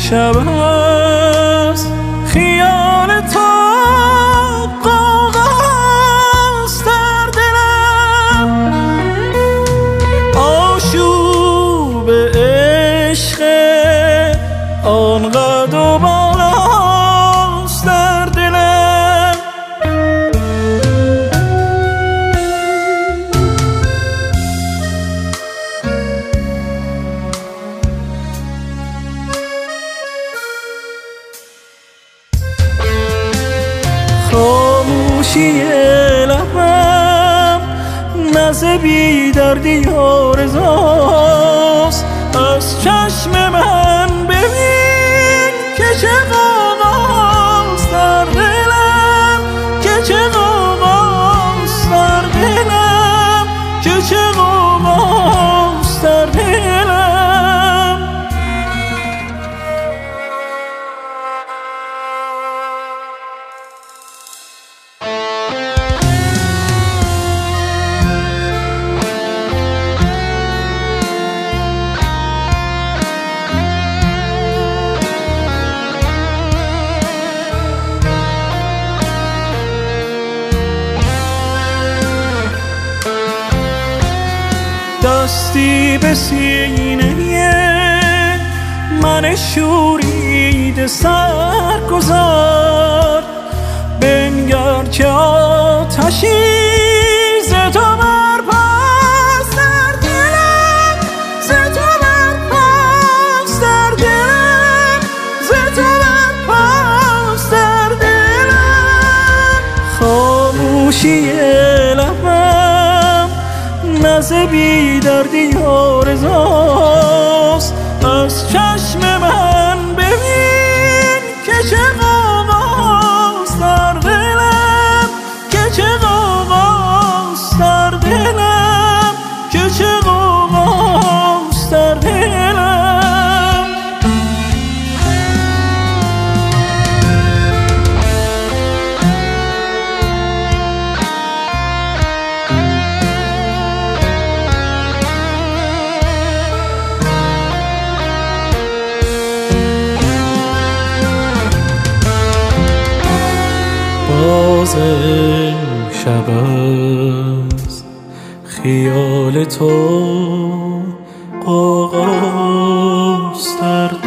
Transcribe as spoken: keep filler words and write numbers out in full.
شب است خیال تو قاقاست در دلم، آشوب عشق آنقدر و بالاست در دلم. خاموشی لبم نز بی دردی آرزاست، از چشم من ببین که چه غوغاست در دلم، که چه غوغاست در دلم، که چه غوغاست در دلم. دستی به سینه من شورید سر گذار، بنگر که آتشی ز تو برپاست در دلم، ز تو برپاست در دلم، ز تو برپاست در دلم. خاموشی لبم نز بی دردی آرزاست، از چشم من ببین که چه غوغاست در دلم، که چه غوغاست در دلم، که چه غوغاست در دلم. باز شب است خیال تو قاقاست در